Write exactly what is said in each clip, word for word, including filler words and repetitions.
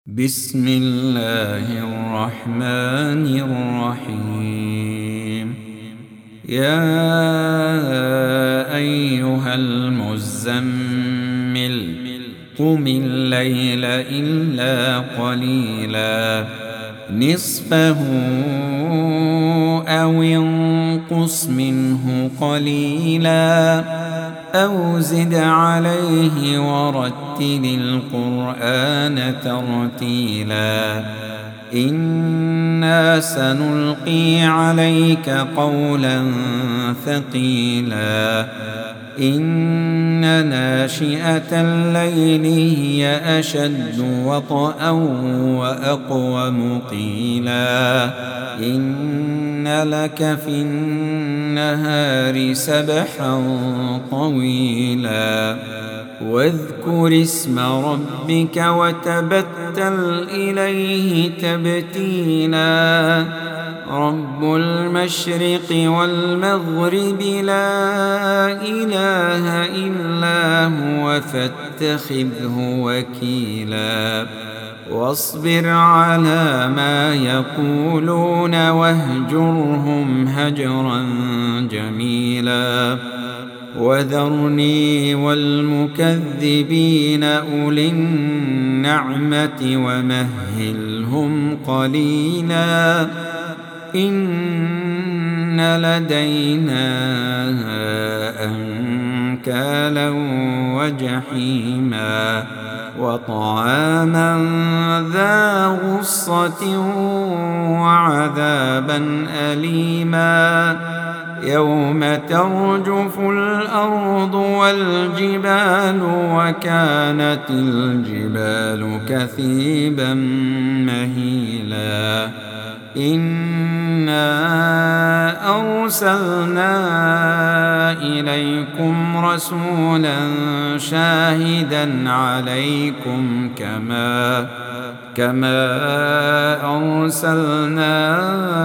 بسم الله الرحمن الرحيم. يا أيها المزمل قم الليل إلا قليلا نصفه أو انقص منه قليلا أو زد عليه ورتل القرآن ترتيلا إنا سنلقي عليك قولا ثقيلا إن ناشئة الليل هي أشد وطئا وأقوم قيلا إن لك في النهار سبحا طويلا واذكر اسم ربك وتبتل إليه تبتيلا رب المشرق والمغرب لا إله إلا هو فاتخذه وكيلا واصبر على ما يقولون واهجرهم هجرا جميلا وذرني والمكذبين أولي النعمة ومهلهم قليلا إن لدينا أنكالا وجحيما وطعاما ذا غصة وعذابا أليما يوم ترجف الأرض والجبال وكانت الجبال كثيبا مهيلا إنا أرسلنا إليكم رسولا شاهدا عليكم كما كما أرسلنا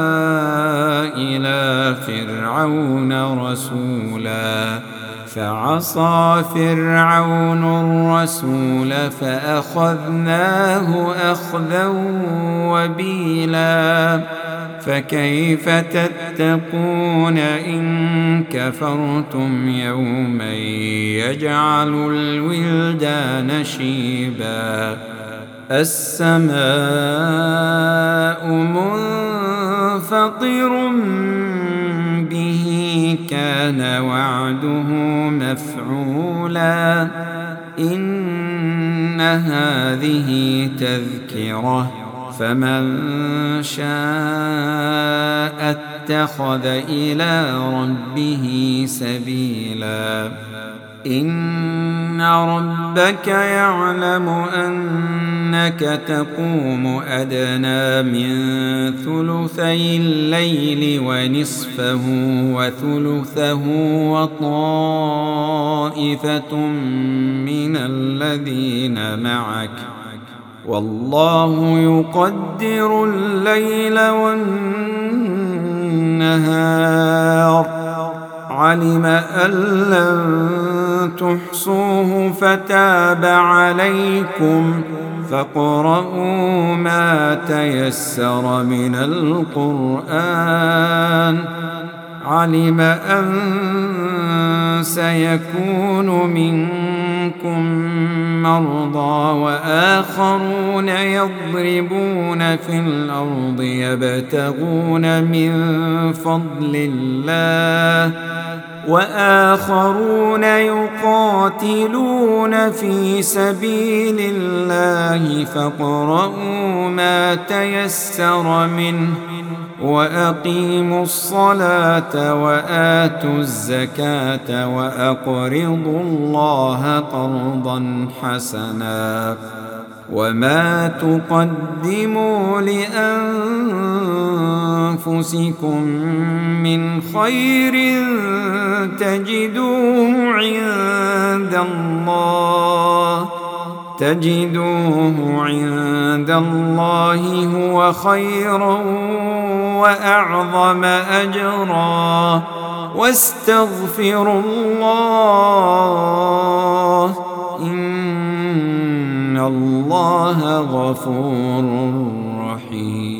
إلى فرعون رسولا فعصى فرعون الرسول فأخذناه أخذا وبيلا فكيف تتقون إن كفرتم يوما يجعل الولدان شيبا السماء منفطر به كان وعده مفعولا إن هذه تذكرة فمن شاء اتخذ إلى ربه سبيلا إن ربك يعلم أنك تقوم أدنى من ثلثي الليل ونصفه وثلثه وطائفة من الذين معك والله يقدر الليل والنهار علم أن لن تحصوه فتاب عليكم فاقرؤوا ما تيسر من القرآن علم أن سيكون منكم مرضى وآخرون يضربون في الأرض يبتغون من فضل الله وآخرون يقاتلون في سبيل الله فاقرؤوا ما تيسر منه وأقيموا الصلاة وآتوا الزكاة وأقرضوا الله قرضا حسنا وما تقدموا لأنفسكم من خير تجدوه عند الله تجدوه عند الله هو خيرا وأعظم أجرا واستغفروا الله إن الله غفور رحيم.